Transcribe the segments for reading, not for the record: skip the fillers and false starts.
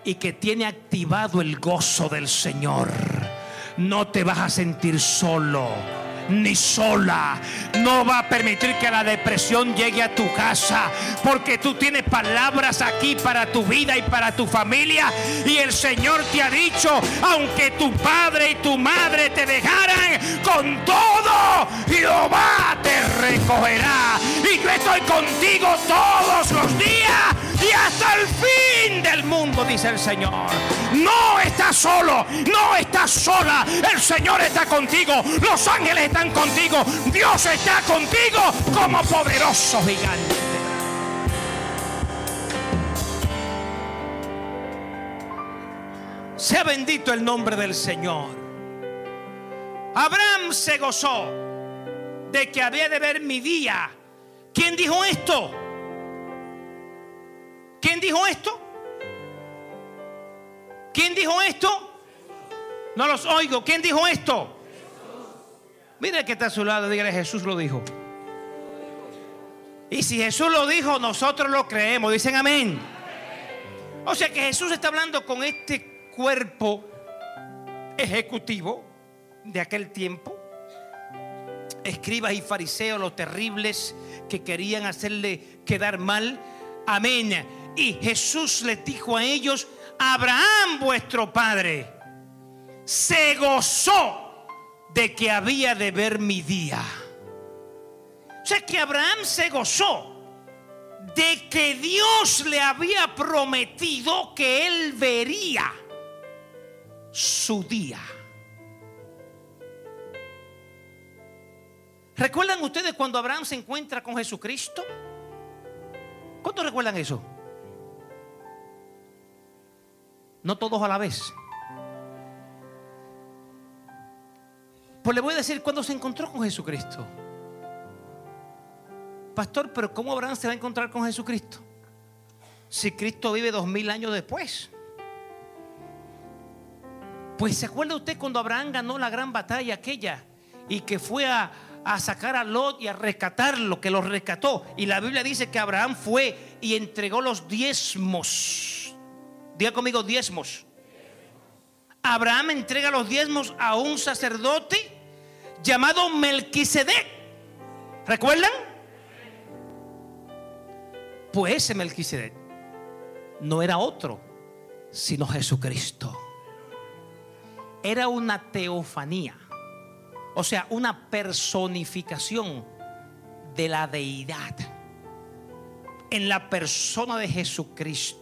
y que tiene activado el gozo del Señor, no te vas a sentir solo ni sola. No va a permitir que la depresión llegue a tu casa, porque tú tienes palabras aquí para tu vida y para tu familia. Y el Señor te ha dicho: aunque tu padre y tu madre te dejaran, con todo Jehová te recogerá. Y yo estoy contigo todos los días y hasta el fin del mundo, dice el Señor. No estás solo, no estás sola. El Señor está contigo, los ángeles están contigo, Dios está contigo como poderoso gigante. Sea bendito el nombre del Señor. Abraham se gozó de que había de ver mi día. ¿Quién dijo esto? ¿Quién dijo esto? ¿Quién dijo esto? No los oigo. ¿Quién dijo esto? Mire que está a su lado, dígale: Jesús lo dijo. Y si Jesús lo dijo, nosotros lo creemos. Dicen amén. O sea que Jesús está hablando con este cuerpo ejecutivo de aquel tiempo, escribas y fariseos, los terribles que querían hacerle quedar mal. Amén. Y Jesús les dijo a ellos: Abraham, vuestro padre, se gozó de que había de ver mi día. O sea que Abraham se gozó de que Dios le había prometido que él vería su día. ¿Recuerdan ustedes cuando Abraham se encuentra con Jesucristo? ¿Cuántos recuerdan eso? No todos a la vez. Pues le voy a decir cuándo se encontró con Jesucristo. Pastor, pero ¿cómo Abraham se va a encontrar con Jesucristo si Cristo vive 2000 años después? Pues ¿se acuerda usted cuando Abraham ganó la gran batalla aquella y que fue a sacar a Lot y a rescatarlo, que lo rescató? Y la Biblia dice que Abraham fue y entregó los diezmos. Diga conmigo: diezmos. Abraham entrega los diezmos a un sacerdote llamado Melquisedec. ¿Recuerdan? Pues ese Melquisedec no era otro sino Jesucristo. Era una teofanía, o sea, una personificación de la deidad en la persona de Jesucristo.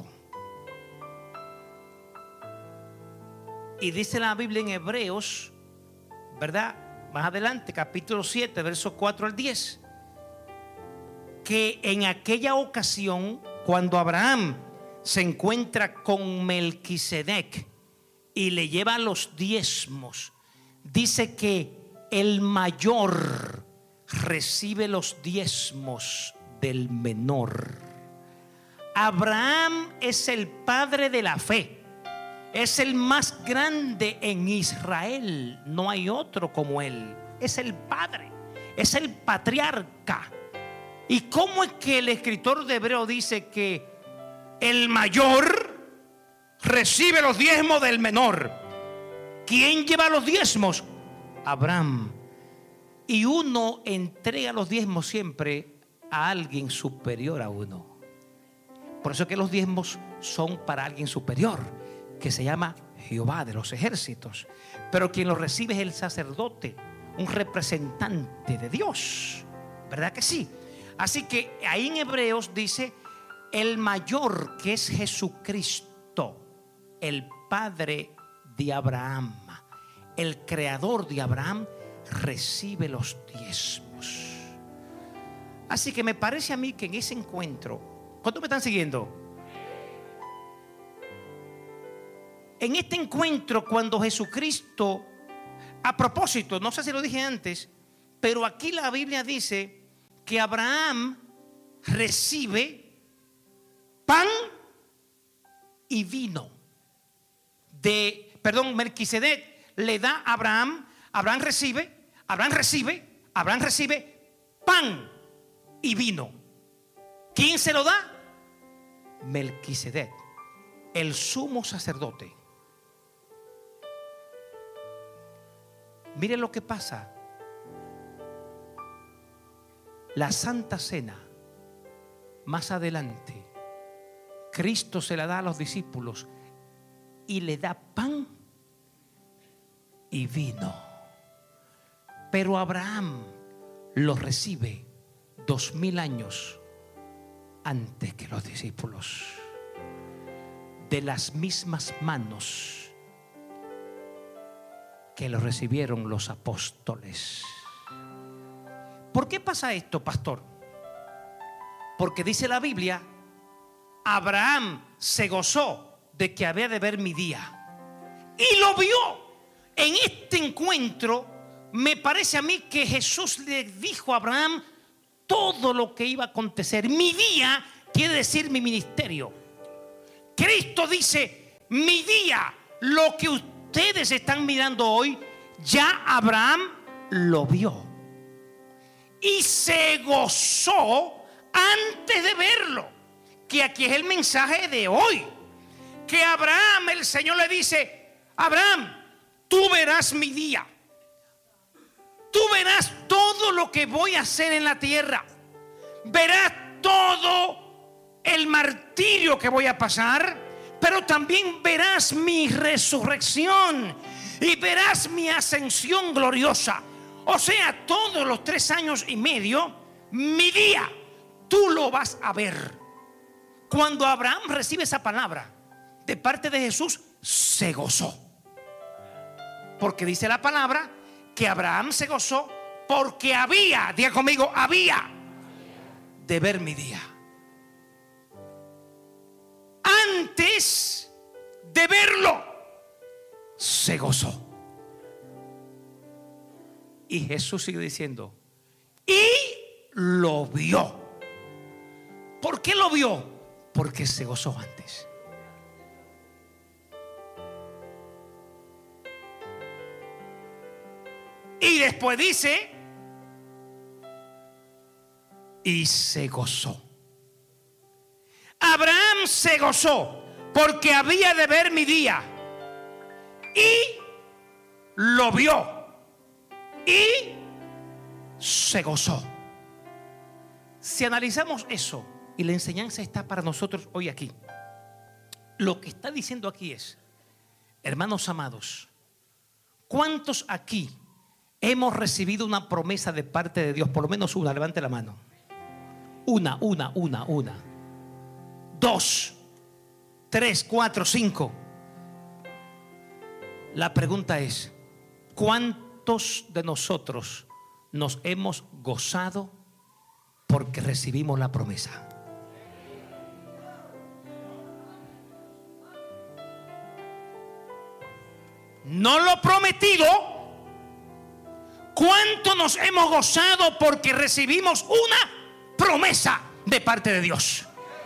Y dice la Biblia en Hebreos, ¿verdad? Más adelante, capítulo 7, versos 4 al 10, que en aquella ocasión, cuando Abraham se encuentra con Melquisedec y le lleva los diezmos, dice que el mayor recibe los diezmos del menor. Abraham es el padre de la fe. Es el más grande en Israel. No hay otro como él. Es el padre, es el patriarca. ¿Y cómo es que el escritor de Hebreo dice que el mayor recibe los diezmos del menor? ¿Quién lleva los diezmos? Abraham. Y uno entrega los diezmos siempre a alguien superior a uno. Por eso que los diezmos son para alguien superior, que se llama Jehová de los ejércitos. Pero quien lo recibe es el sacerdote, un representante de Dios. ¿Verdad que sí? Así que ahí en Hebreos dice: el mayor, que es Jesucristo, el padre de Abraham, el creador de Abraham, recibe los diezmos. Así que me parece a mí que en ese encuentro, ¿cuántos me están siguiendo? En este encuentro, cuando Jesucristo, a propósito, no sé si lo dije antes, pero aquí la Biblia dice que Abraham recibe pan y vino. Melquisedec le da a Abraham, Abraham recibe pan y vino. ¿Quién se lo da? Melquisedec. el sumo sacerdote. Mire lo que pasa. La Santa Cena, más adelante, Cristo se la da a los discípulos y le da pan y vino. Pero Abraham lo recibe 2000 años antes que los discípulos, de las mismas manos que lo recibieron los apóstoles. ¿Por qué pasa esto, pastor? Porque dice la Biblia: Abraham se gozó de que había de ver mi día y lo vio. En este encuentro me parece a mí que Jesús le dijo a Abraham todo lo que iba a acontecer. Mi día quiere decir mi ministerio. Cristo dice: mi día, lo que ustedes están mirando hoy, ya Abraham lo vio y se gozó antes de verlo. Que aquí es el mensaje de hoy. Que Abraham, el Señor le dice: Abraham, tú verás mi día. Tú verás todo lo que voy a hacer en la tierra. Verás todo el martirio que voy a pasar, pero también verás mi resurrección y verás mi ascensión gloriosa. O sea, todos los 3 años y medio, mi día, tú lo vas a ver. Cuando Abraham recibe esa palabra de parte de Jesús, se gozó. Porque dice la palabra que Abraham se gozó porque había, diga conmigo, había de ver mi día. Antes de verlo, se gozó. Y Jesús sigue diciendo: y lo vio. ¿Por qué lo vio? Porque se gozó antes. Y después dice: y se gozó. Abraham se gozó porque había de ver mi día y lo vio y se gozó. Si analizamos eso, y la enseñanza está para nosotros hoy aquí, lo que está diciendo aquí es: hermanos amados, ¿cuántos aquí hemos recibido una promesa de parte de Dios? Por lo menos una, levante la mano. Una. 2, 3, 4, 5. La pregunta es: ¿cuántos de nosotros nos hemos gozado porque recibimos la promesa? No lo prometido. ¿Cuánto nos hemos gozado porque recibimos una promesa de parte de Dios?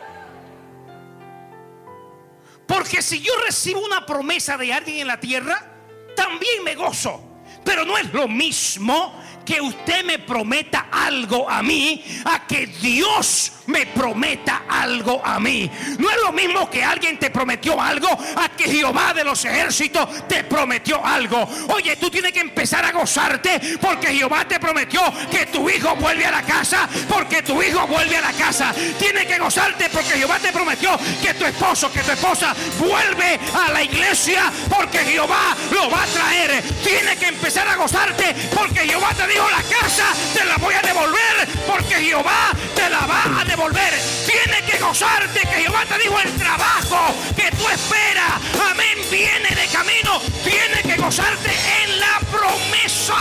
Porque si yo recibo una promesa de alguien en la tierra, también me gozo. Pero no es lo mismo que usted me prometa algo a mí a que Dios me prometa algo a mí. No es lo mismo que alguien te prometió algo a que Jehová de los ejércitos te prometió algo. Oye, tú tienes que empezar a gozarte porque Jehová te prometió que tu hijo vuelve a la casa, porque tu hijo vuelve a la casa. Tienes que gozarte porque Jehová te prometió que tu esposo, que tu esposa vuelve a la iglesia, porque Jehová lo va a traer. Tienes que empezar a gozarte porque Jehová te dijo: la casa te la voy a devolver, porque Jehová te la va a devolver. Tienes que gozarte que Jehová te dijo: el trabajo que tú esperas, amén, viene de camino. Tienes que gozarte en la promesa.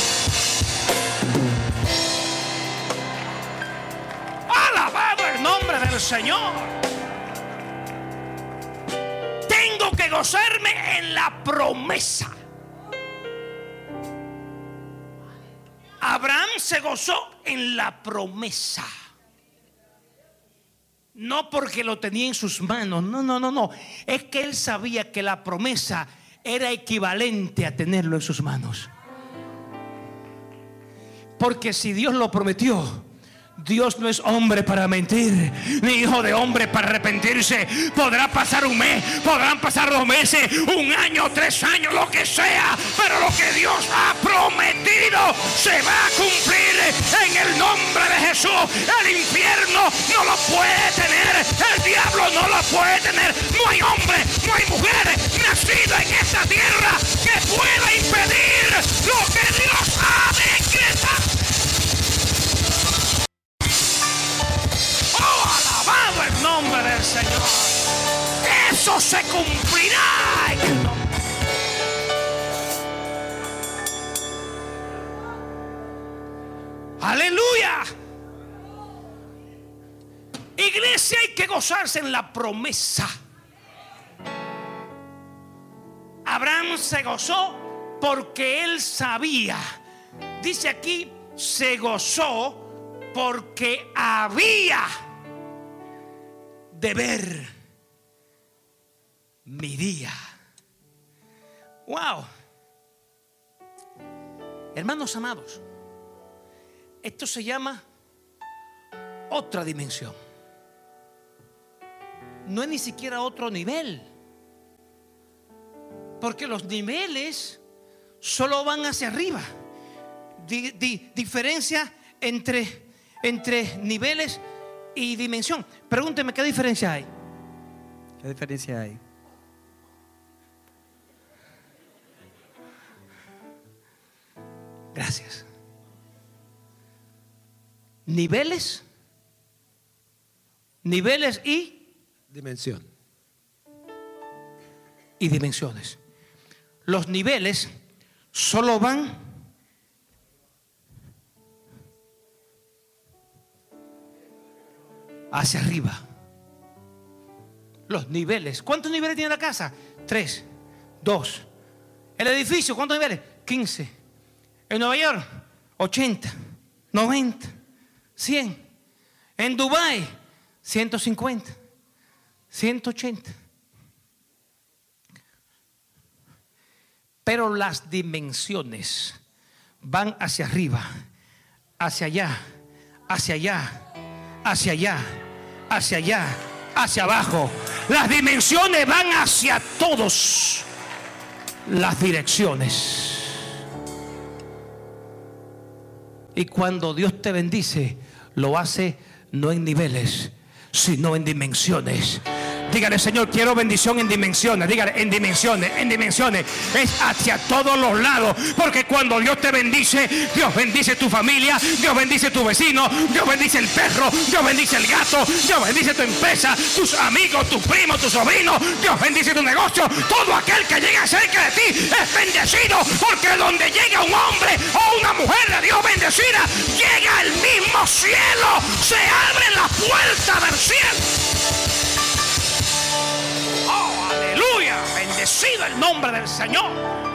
Alabado el nombre del Señor. Tengo que gozarme en la promesa. Abraham se gozó en la promesa. No porque lo tenía en sus manos. No. Es que él sabía que la promesa era equivalente a tenerlo en sus manos. Porque si Dios lo prometió, Dios no es hombre para mentir, ni hijo de hombre para arrepentirse. Podrá pasar un mes, podrán pasar 2 meses, 1 año, 3 años, lo que sea, pero lo que Dios ha prometido se va a cumplir en el nombre de Jesús. El infierno no lo puede tener, el diablo no lo puede tener. No hay hombre, no hay mujer nacido en esta tierra que pueda impedir lo que Dios ha decretado. Alabado el nombre del Señor. Eso se cumplirá en el nombre. Aleluya. Iglesia, hay que gozarse en la promesa. Abraham se gozó porque él sabía. Dice aquí, se gozó porque había de ver mi día. Wow. Hermanos amados, esto se llama otra dimensión. No es ni siquiera otro nivel, porque los niveles solo van hacia arriba. Diferencia entre niveles y dimensión. Pregúnteme, ¿qué diferencia hay? ¿Qué diferencia hay? Gracias. Niveles y dimensión. Y dimensiones. Los niveles solo van hacia arriba. Los niveles. ¿Cuántos niveles tiene la casa? 3, 2. El edificio, ¿cuántos niveles? 15. En Nueva York, 80, 90, 100. En Dubái, 150, 180. Pero las dimensiones van hacia arriba, hacia allá, hacia allá, hacia allá, hacia allá, hacia abajo. Las dimensiones van hacia todas las direcciones. Y cuando Dios te bendice, lo hace no en niveles, sino en dimensiones. Dígale: Señor, quiero bendición en dimensiones. Dígale: en dimensiones, en dimensiones. Es hacia todos los lados. Porque cuando Dios te bendice, Dios bendice tu familia, Dios bendice tu vecino, Dios bendice el perro, Dios bendice el gato, Dios bendice tu empresa, tus amigos, tus primos, tus sobrinos, Dios bendice tu negocio. Todo aquel que llega cerca de ti es bendecido. Porque donde llega un hombre o una mujer de Dios bendecida, llega el mismo cielo. Se abre la puerta del cielo. Aleluya, bendecido el nombre del Señor.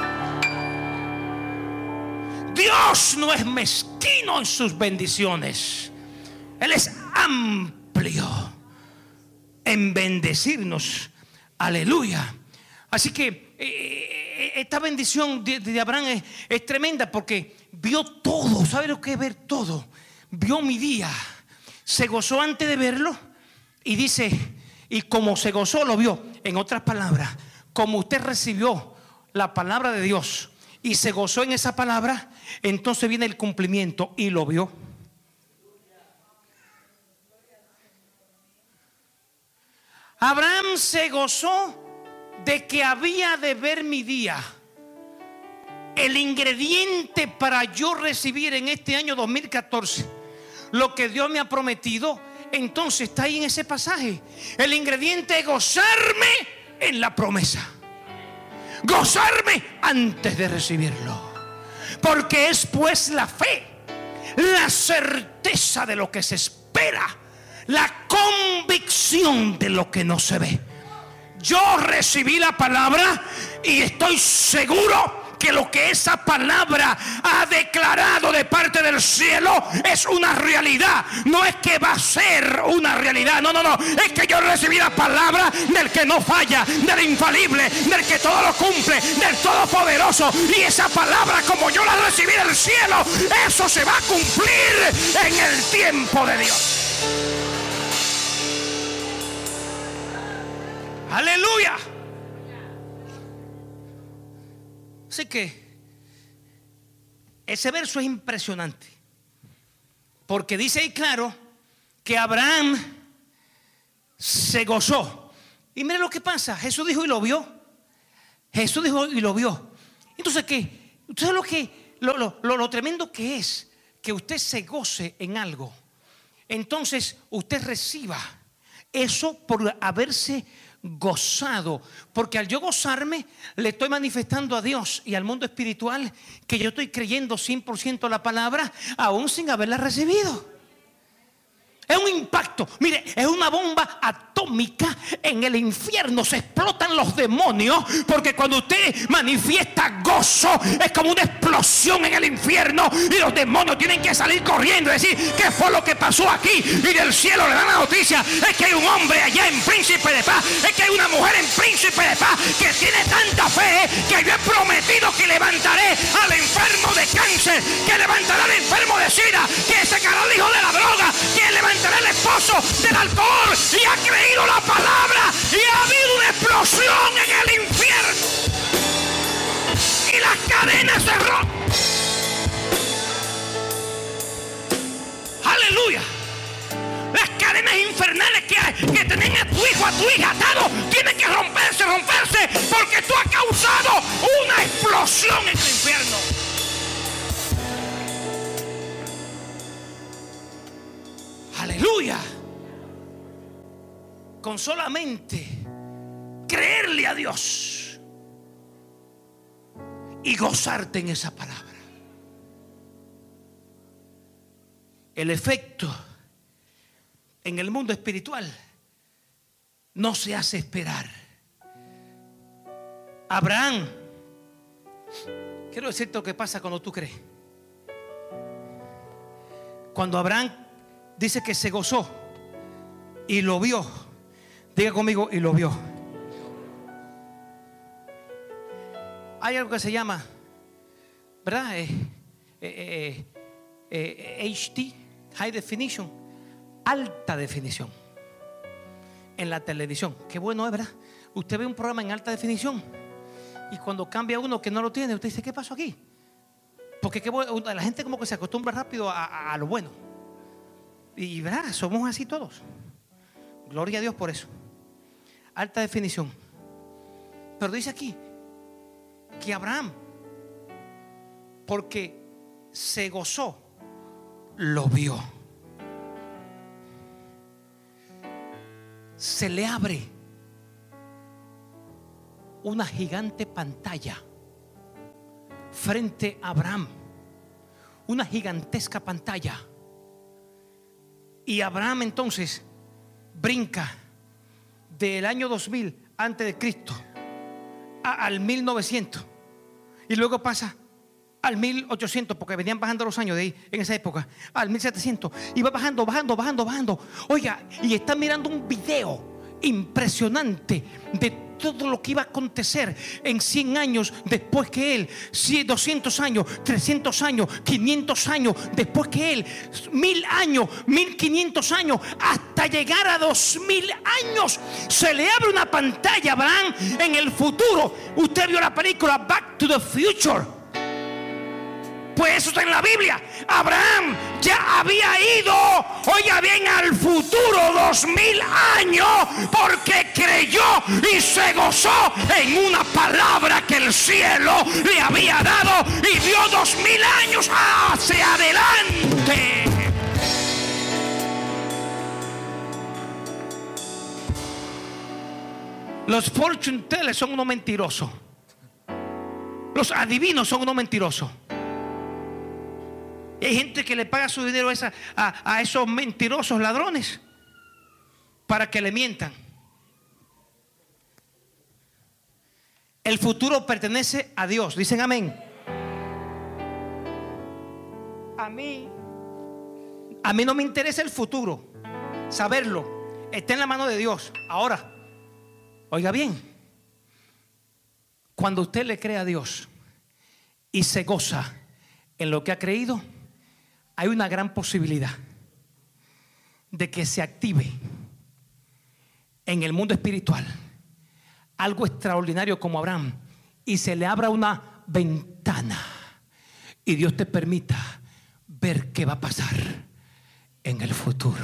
Dios no es mezquino en sus bendiciones. Él es amplio en bendecirnos. Aleluya. Así que esta bendición de Abraham es tremenda, porque vio todo. ¿Sabe lo que es ver todo? Vio mi día, se gozó antes de verlo, y dice, y como se gozó, lo vio. En otras palabras, como usted recibió la palabra de Dios y se gozó en esa palabra, entonces viene el cumplimiento y lo vio. Abraham se gozó de que había de ver mi día. El ingrediente para yo recibir en este año 2014 lo que Dios me ha prometido, entonces está ahí en ese pasaje. El ingrediente es gozarme en la promesa, gozarme antes de recibirlo. Porque es pues la fe, la certeza de lo que se espera, la convicción de lo que no se ve. Yo recibí la palabra y estoy seguro que lo que esa palabra ha declarado de parte del cielo es una realidad. No es que va a ser una realidad, no, es que yo recibí la palabra del que que no falla, del infalible, del que todo lo cumple, del todopoderoso. Y esa palabra, como yo la recibí del cielo, eso se va a cumplir en el tiempo de Dios. Aleluya. Así que ese verso es impresionante, porque dice ahí claro que Abraham se gozó. Y mire lo que pasa, Jesús dijo y lo vio. Jesús dijo y lo vio. Entonces, ¿qué? ¿Usted sabe lo tremendo que es que usted se goce en algo? Entonces usted reciba eso por haberse gozado, porque al yo gozarme le estoy manifestando a Dios y al mundo espiritual que yo estoy creyendo 100% la palabra, aún sin haberla recibido. Es un impacto, mire, es una bomba atómica en el infierno. Se explotan los demonios, porque cuando usted manifiesta gozo, es como una explosión en el infierno, y los demonios tienen que salir corriendo y decir: ¿qué fue lo que pasó aquí? Y del cielo le dan la noticia: es que hay un hombre allá en Príncipe de Paz, es que hay una mujer en Príncipe de Paz que tiene tanta fe que yo he prometido que levantaré al enfermo de cáncer, que levantaré al enfermo de sida, que sacará al hijo de la droga, que levantará el esposo del alcohol. Y ha creído la palabra, y ha habido una explosión en el infierno, y las cadenas se rompen. Aleluya. Las cadenas infernales que tenían a tu hijo, a tu hija atado, tienen que romperse, porque tú has causado una explosión en el infierno. Aleluya. Con solamente creerle a Dios y gozarte en esa palabra, el efecto en el mundo espiritual no se hace esperar. Abraham, quiero decirte lo que pasa cuando tú crees. Cuando Abraham dice que se gozó y lo vio, diga conmigo: y lo vio. Hay algo que se llama, ¿verdad? HD, High Definition, alta definición en la televisión. Qué bueno es, ¿verdad? Usted ve un programa en alta definición y cuando cambia uno que no lo tiene, usted dice: ¿qué pasó aquí? Porque la gente como que se acostumbra rápido a lo bueno. Y ¿verdad? Somos así todos. Gloria a Dios por eso. Alta definición. Pero dice aquí que Abraham, porque se gozó, lo vio. Se le abre una gigante pantalla frente a Abraham, una gigantesca pantalla. Y Abraham entonces brinca del año 2000 antes de Cristo al 1900, y luego pasa al 1800, porque venían bajando los años de ahí en esa época, al 1700, y va bajando. Oiga, y está mirando un video impresionante de todo lo que iba a acontecer en 100 años después que él, 200 años, 300 años, 500 años después que él, 1000 años, 1500 años, hasta llegar a 2000 años. Se le abre una pantalla a Abraham en el futuro. Usted vio la película Back to the Future. Pues eso está en la Biblia. Abraham ya había ido, oiga bien, al futuro 2000 años, porque creyó y se gozó en una palabra que el cielo le había dado, y vio 2000 años hacia adelante. Los fortune tellers son unos mentirosos. Los adivinos son unos mentirosos. Y hay gente que le paga su dinero a esos mentirosos ladrones para que le mientan. El futuro pertenece a Dios. Dicen amén. A mí no me interesa el futuro, saberlo. Está en la mano de Dios. Ahora, Oiga bien, cuando usted le cree a Dios y se goza en lo que ha creído, hay una gran posibilidad de que se active en el mundo espiritual algo extraordinario como Abraham, y se le abra una ventana y Dios te permita ver qué va a pasar en el futuro.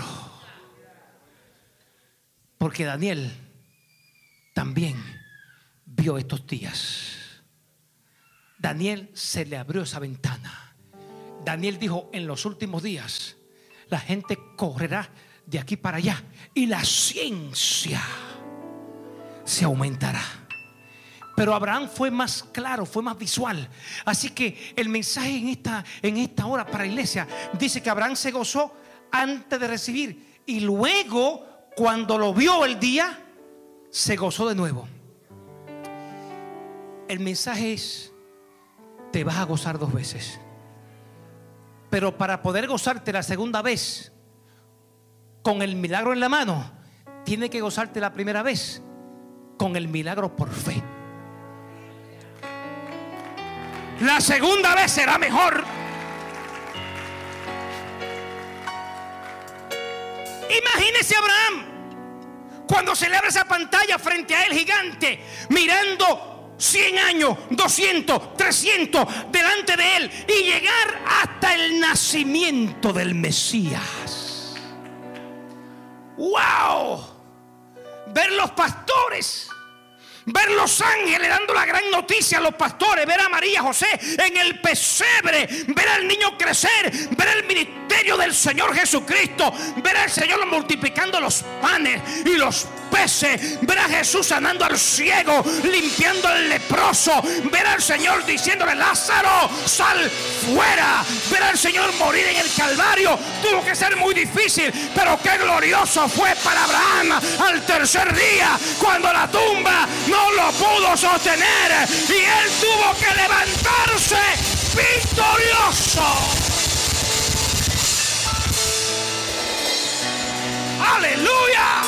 Porque Daniel también vio estos días. Daniel se le abrió esa ventana. Daniel dijo: en los últimos días la gente correrá de aquí para allá y la ciencia se aumentará. Pero Abraham fue más claro, fue más visual. Así que el mensaje en esta hora para la iglesia dice que Abraham se gozó antes de recibir, y luego, cuando lo vio el día, se gozó de nuevo. El mensaje es: te vas a gozar 2 veces. Pero para poder gozarte la segunda vez con el milagro en la mano, tienes que gozarte la primera vez con el milagro por fe. La segunda vez será mejor. Imagínese Abraham cuando se le abre esa pantalla frente a él gigante, mirando 100 años, 200, 300 delante de él, y llegar hasta el nacimiento del Mesías. ¡Wow! Ver los pastores, ver los ángeles dando la gran noticia a los pastores, ver a María José en el pesebre, ver al niño crecer, ver el ministerio del Señor Jesucristo, ver al Señor multiplicando los panes y los peces, ver a Jesús sanando al ciego, limpiando al leproso, ver al Señor diciéndole: Lázaro, sal fuera, ver al Señor morir en el Calvario. Tuvo que ser muy difícil, pero qué glorioso fue para Abraham al tercer día, cuando la tumba no lo pudo sostener y él tuvo que levantarse victorioso. ¡Aleluya!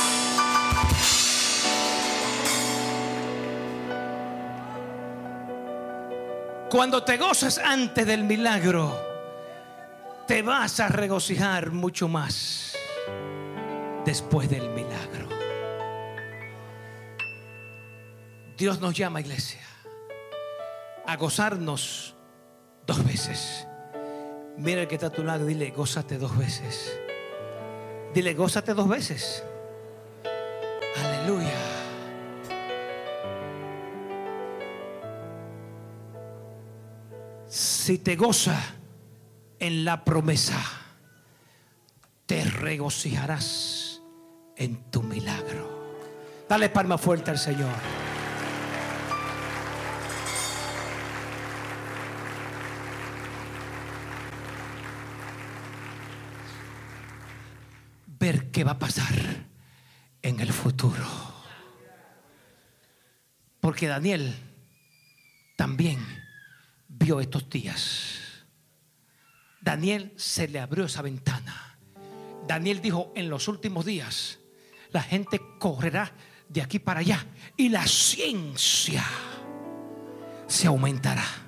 Cuando te gozas antes del milagro, te vas a regocijar mucho más después del milagro. Dios nos llama, iglesia, a gozarnos 2 veces. Mira el que está a tu lado, dile: gózate 2 veces. Dile: gózate 2 veces. Aleluya. Si te goza en la promesa, te regocijarás en tu milagro. Dale palma fuerte al Señor. Ver qué va a pasar en el futuro. Porque Daniel también vio estos días. Daniel se le abrió esa ventana. Daniel dijo: en los últimos días la gente correrá de aquí para allá y la ciencia se aumentará.